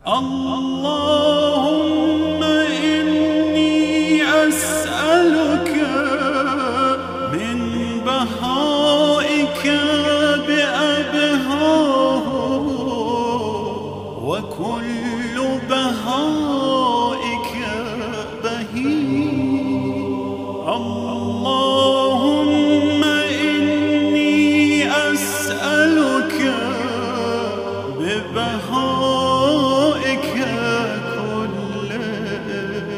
اللهم إني أسألك من بهائك بأبهاه، وكل بهائك بهي. اللهم إني أسألك ببهائك كله.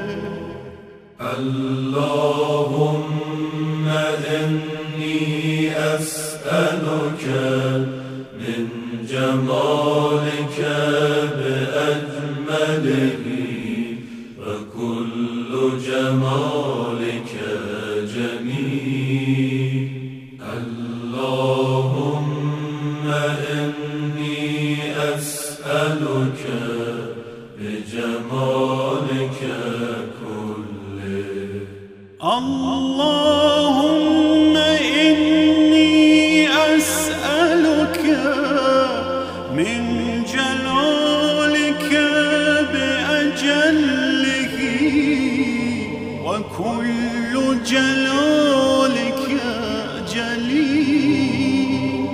اللهم إني أسألك من جمالك بأجمله، وكل جمالك جميل. اللهم إني أسألك بجمالك كله. اللهم إني أسألك من جلالك بأجله، وكل جلالك جليل.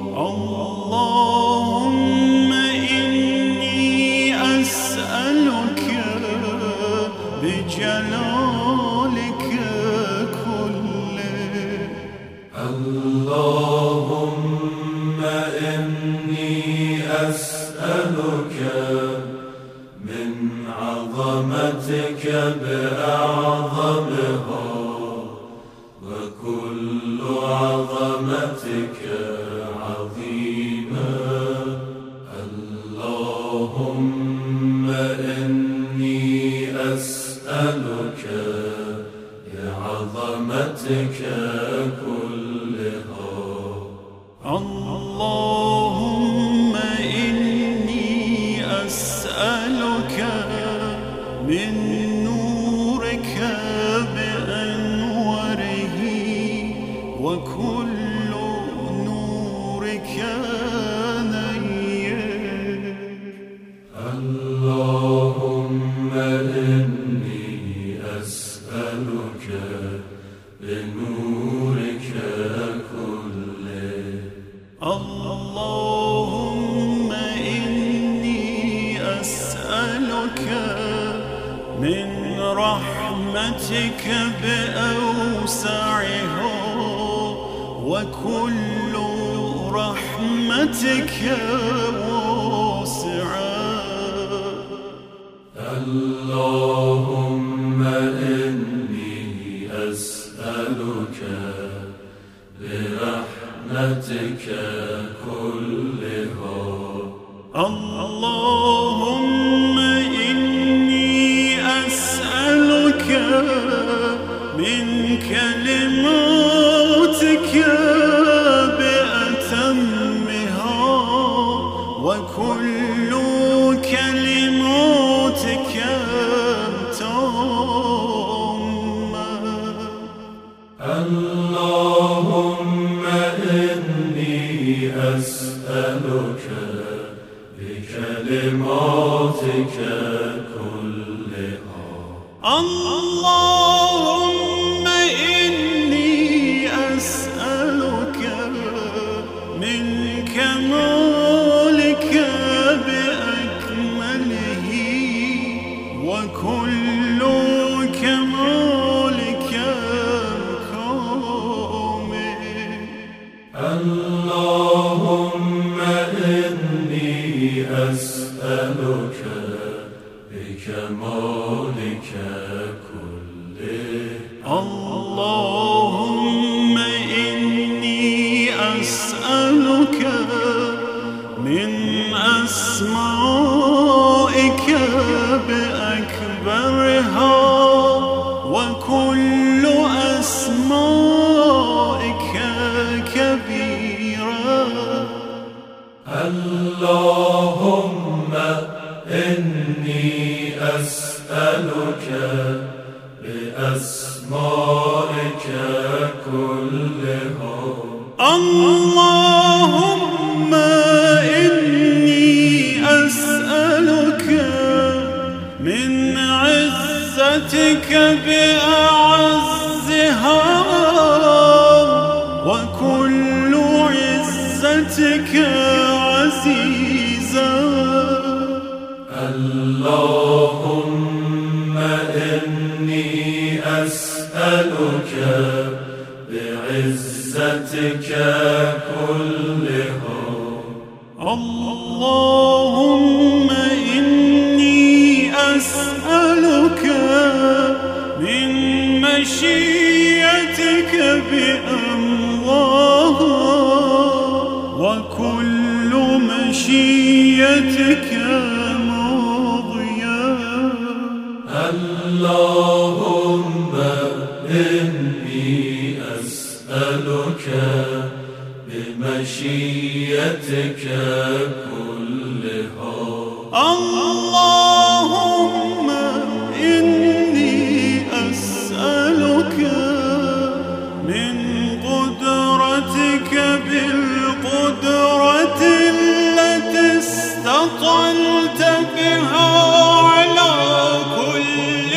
اللهم إني أسألك بجلالك كله. اللهم إني أسألك من عظمتك بأعظمها، وكل عظمتك عظيمة. اللهم إني أسألك بعظمتك كلها. اللهم إني أسألك من نورك بأنواره، وكل نورك نير. اللهم إني أسألك بنورك كله. اللهم إني أسألك من رحمتك بأوسعها، وكل رحمتك واسعة. اللهم إني أسألك برحمتك كلها. اللهم إني أسألك من كلماتك بأتمها، وكل كلماتك تامة. اللهم إني أسألك بكلماتك كلها. اللهم إني أسألك من كمالك بأكمله، وكل كمالك كامل. اللهم إني أسألك بكمالك كله. اللهم إني أسألك من أسمائك بأكبرها، وكل أسمائك كبيرة. اللهم إني أسألك بأسمائك كلها. اللهم إني أسألك عزتك بأعزها وكل عزتك عزيزا. اللهم إني أسألك بعزتك كلها. اللهم إني أسألك من مشيئتك بأمرها وكل مشيئتك ماضية. اللهم إني أسألك بمشيئتك كلها. اللهم إني أسألك من قدرتك بالقدرة التي استطلت بها على كل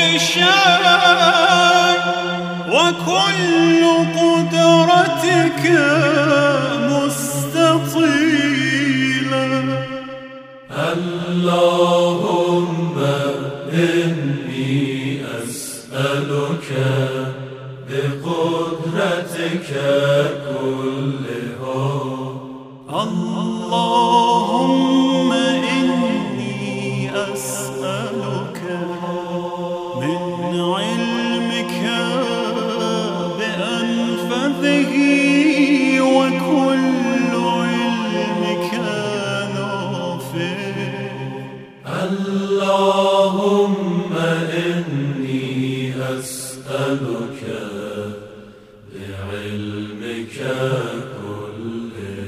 شيء وكل قدرتك مستطيلة. اللهم إني أسألك بقدرتك كلها. اللهم إني أسألك من علمك بأنفذه وكل علمك نافع. اللهم إني أسألك بعلمك كله.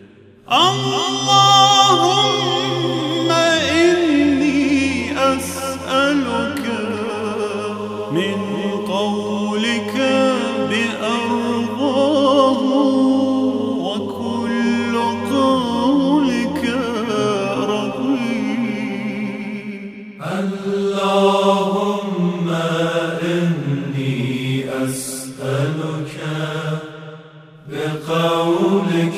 اللهم إني أسألك من قولك بأرضاه وكل قولك رضيت. اللهم إني أسألك بقولك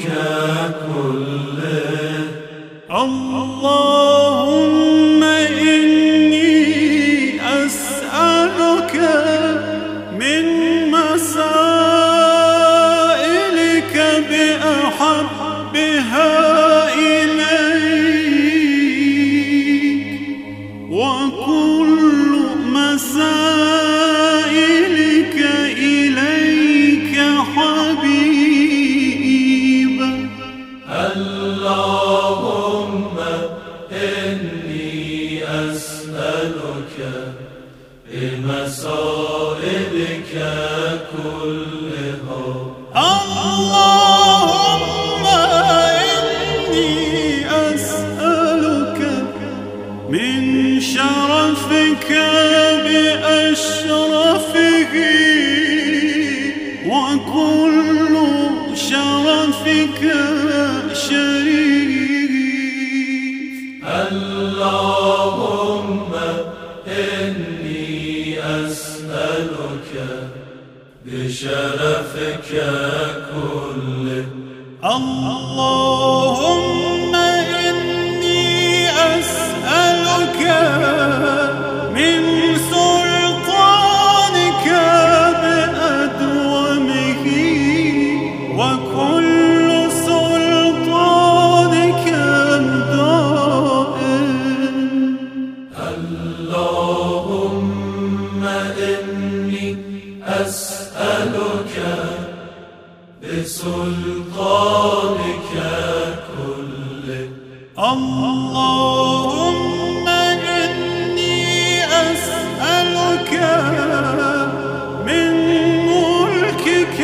كله. اللهم إني أسألك من مسائلك بأحبها إليك وكل مسائلك إليك حبيبا. اللهم إني أسألك بمسائلك كلها. اللهم إني أسألك من شرفك بأشرفه وكل شرفك شريف. اللهم إني أسألك بشرفك كله. اللهم إني أسألك من سلطانك بأدومه وكل سلطانك دائم. اللهم إني أسألك بسلطانك كله. اللهم إني أسألك من ملكك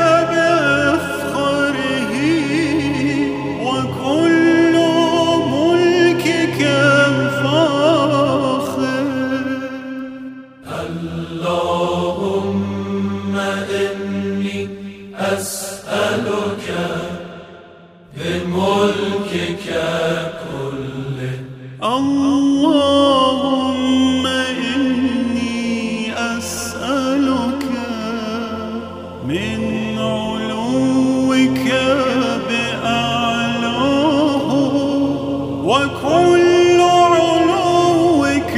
بأفخره وكل ملكك فاخر. اللهم إني أسألك بملكك كله. اللهم إني وكل علوك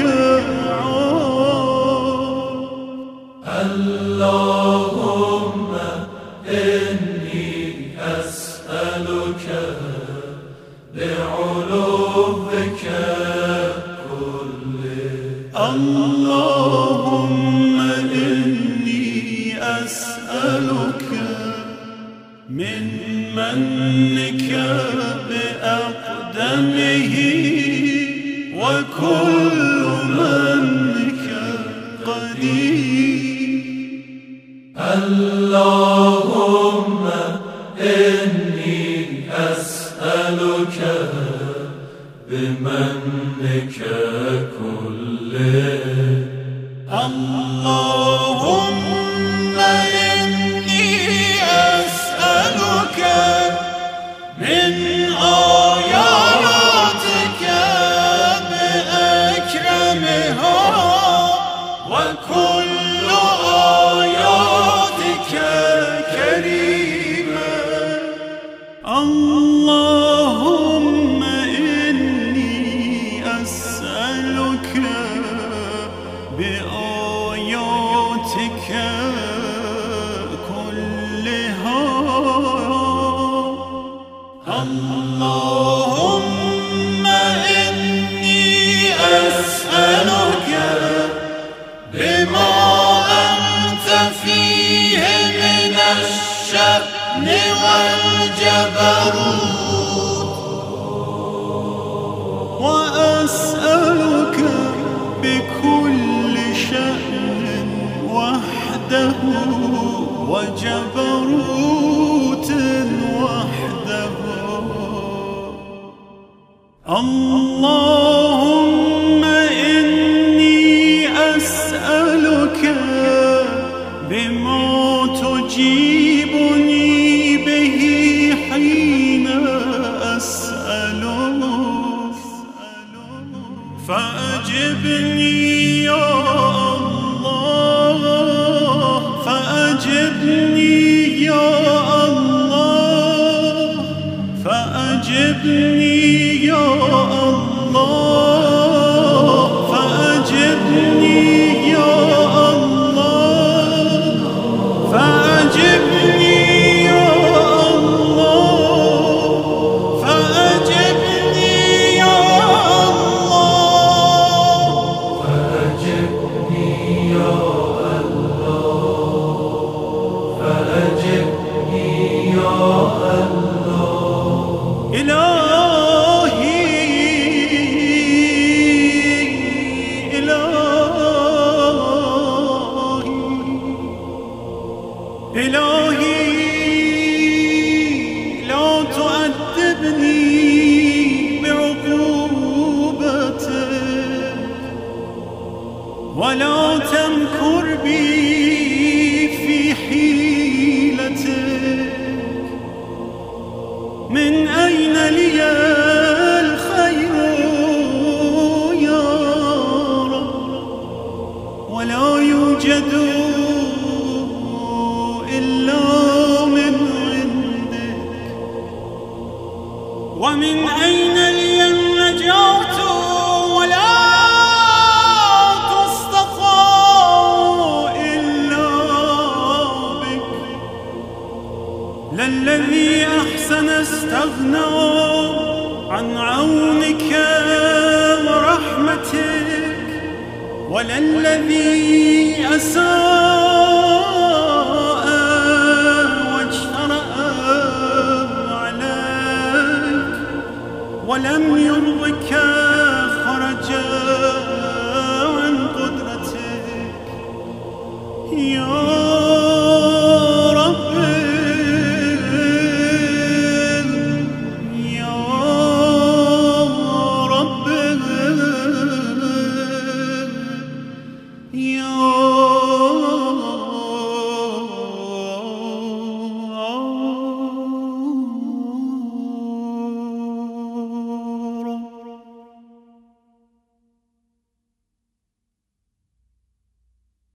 اللهم إني أسألك بعلوك كله. اللهم إني أسألك من منك بأقدمه وكل منك قدير. اللهم إني أسألك بمنك كله. اللهم إني أسألك من آياتك بأكرمها وكل آياتك كريمة. اللهم إني أسألك بآياتك كلها. اللهم إني أسألك بما أنت فيه من الشأن والجبروت، وأسألك بكل شأن وحده وجبروت وحده. اللهم إني أسألك بما تجيبني به حين أسألك، فأجبني يا الله، فأجبني يا الله، فأجبني يا الله، فأجبني يا الله، فأجبني يا الله، فأجبني يا الله، فأجبني يا الله، فأجبني يا الله. إلهي إلهي لا تؤدبني بعقوبتك ولا تمكر بي في حيلتك. من أين لي الخير يا رب؟ ولا يوجد إلا من عندك. ومن أين لي النجاة ولا تستطاع إلا بك؟ للذي أحسن استغنى عن عونك ورحمتك، وللذي أساء واجترأ عليك ولم يرضى